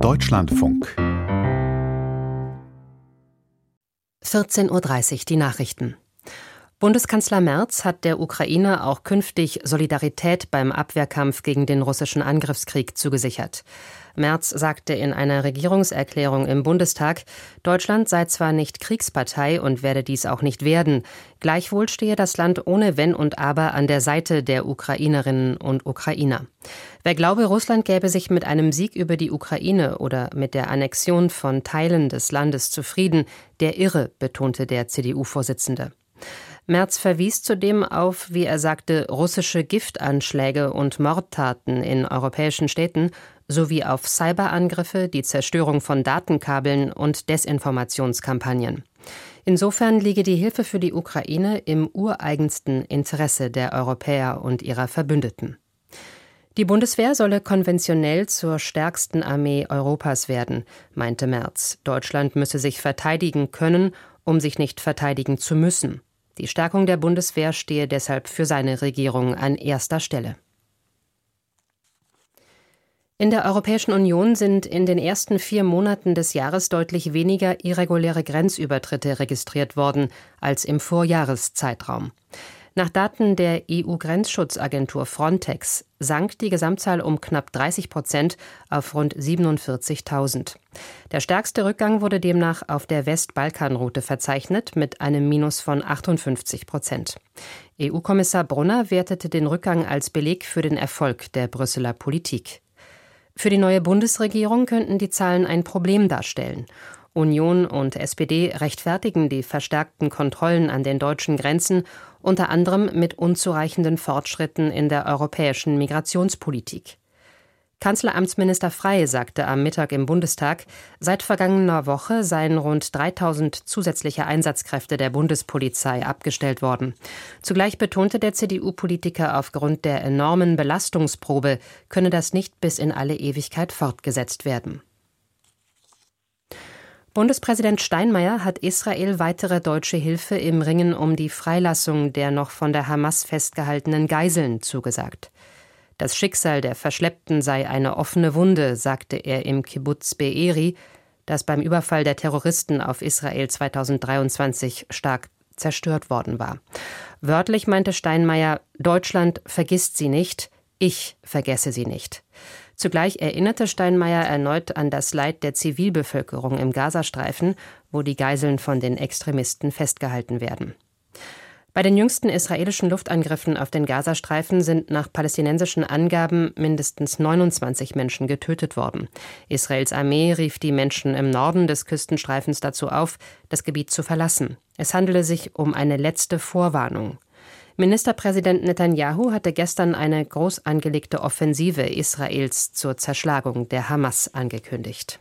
Deutschlandfunk 14:30 Uhr die Nachrichten. Bundeskanzler Merz hat der Ukraine auch künftig Solidarität beim Abwehrkampf gegen den russischen Angriffskrieg zugesichert. Merz sagte in einer Regierungserklärung im Bundestag, Deutschland sei zwar nicht Kriegspartei und werde dies auch nicht werden, gleichwohl stehe das Land ohne Wenn und Aber an der Seite der Ukrainerinnen und Ukrainer. Wer glaube, Russland gäbe sich mit einem Sieg über die Ukraine oder mit der Annexion von Teilen des Landes zufrieden, der irre, betonte der CDU-Vorsitzende. Merz verwies zudem auf, wie er sagte, russische Giftanschläge und Mordtaten in europäischen Städten sowie auf Cyberangriffe, die Zerstörung von Datenkabeln und Desinformationskampagnen. Insofern liege die Hilfe für die Ukraine im ureigensten Interesse der Europäer und ihrer Verbündeten. Die Bundeswehr solle konventionell zur stärksten Armee Europas werden, meinte Merz. Deutschland müsse sich verteidigen können, um sich nicht verteidigen zu müssen. Die Stärkung der Bundeswehr stehe deshalb für seine Regierung an erster Stelle. In der Europäischen Union sind in den ersten 4 Monaten des Jahres deutlich weniger irreguläre Grenzübertritte registriert worden als im Vorjahreszeitraum. Nach Daten der EU-Grenzschutzagentur Frontex sank die Gesamtzahl um knapp 30% auf rund 47.000. Der stärkste Rückgang wurde demnach auf der Westbalkanroute verzeichnet mit einem Minus von 58%. EU-Kommissar Brunner wertete den Rückgang als Beleg für den Erfolg der Brüsseler Politik. Für die neue Bundesregierung könnten die Zahlen ein Problem darstellen. Union und SPD rechtfertigen die verstärkten Kontrollen an den deutschen Grenzen unter anderem mit unzureichenden Fortschritten in der europäischen Migrationspolitik. Kanzleramtsminister Frey sagte am Mittag im Bundestag, seit vergangener Woche seien rund 3.000 zusätzliche Einsatzkräfte der Bundespolizei abgestellt worden. Zugleich betonte der CDU-Politiker, aufgrund der enormen Belastungsprobe könne das nicht bis in alle Ewigkeit fortgesetzt werden. Bundespräsident Steinmeier hat Israel weitere deutsche Hilfe im Ringen um die Freilassung der noch von der Hamas festgehaltenen Geiseln zugesagt. Das Schicksal der Verschleppten sei eine offene Wunde, sagte er im Kibbuz Be'eri, das beim Überfall der Terroristen auf Israel 2023 stark zerstört worden war. Wörtlich meinte Steinmeier, Deutschland vergisst sie nicht, ich vergesse sie nicht. Zugleich erinnerte Steinmeier erneut an das Leid der Zivilbevölkerung im Gazastreifen, wo die Geiseln von den Extremisten festgehalten werden. Bei den jüngsten israelischen Luftangriffen auf den Gazastreifen sind nach palästinensischen Angaben mindestens 29 Menschen getötet worden. Israels Armee rief die Menschen im Norden des Küstenstreifens dazu auf, das Gebiet zu verlassen. Es handele sich um eine letzte Vorwarnung. Ministerpräsident Netanyahu hatte gestern eine groß angelegte Offensive Israels zur Zerschlagung der Hamas angekündigt.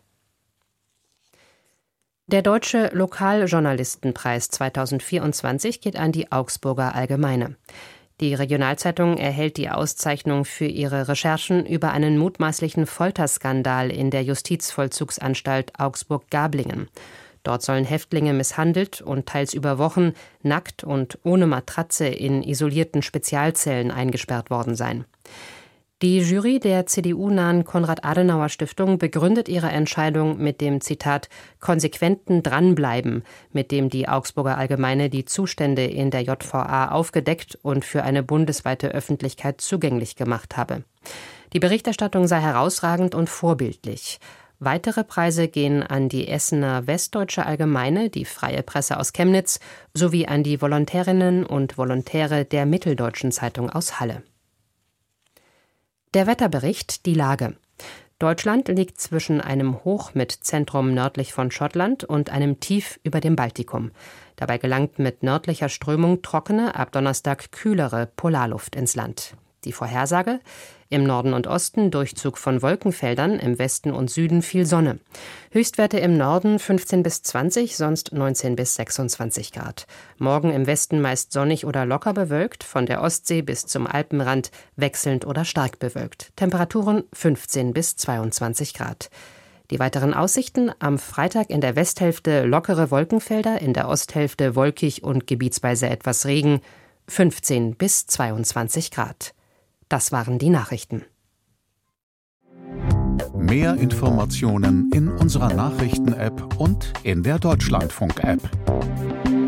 Der Deutsche Lokaljournalistenpreis 2024 geht an die Augsburger Allgemeine. Die Regionalzeitung erhält die Auszeichnung für ihre Recherchen über einen mutmaßlichen Folterskandal in der Justizvollzugsanstalt Augsburg-Gablingen. Dort sollen Häftlinge misshandelt und teils über Wochen nackt und ohne Matratze in isolierten Spezialzellen eingesperrt worden sein. Die Jury der CDU-nahen Konrad-Adenauer-Stiftung begründet ihre Entscheidung mit dem, Zitat, konsequenten Dranbleiben, mit dem die Augsburger Allgemeine die Zustände in der JVA aufgedeckt und für eine bundesweite Öffentlichkeit zugänglich gemacht habe. Die Berichterstattung sei herausragend und vorbildlich. Weitere Preise gehen an die Essener Westdeutsche Allgemeine, die Freie Presse aus Chemnitz, sowie an die Volontärinnen und Volontäre der Mitteldeutschen Zeitung aus Halle. Der Wetterbericht, die Lage. Deutschland liegt zwischen einem Hoch mit Zentrum nördlich von Schottland und einem Tief über dem Baltikum. Dabei gelangt mit nördlicher Strömung trockene, ab Donnerstag kühlere Polarluft ins Land. Die Vorhersage: Im Norden und Osten Durchzug von Wolkenfeldern, im Westen und Süden viel Sonne. Höchstwerte im Norden 15 bis 20, sonst 19 bis 26 Grad. Morgen im Westen meist sonnig oder locker bewölkt, von der Ostsee bis zum Alpenrand wechselnd oder stark bewölkt. Temperaturen 15 bis 22 Grad. Die weiteren Aussichten: am Freitag in der Westhälfte lockere Wolkenfelder, in der Osthälfte wolkig und gebietsweise etwas Regen, 15 bis 22 Grad. Das waren die Nachrichten. Mehr Informationen in unserer Nachrichten-App und in der Deutschlandfunk-App.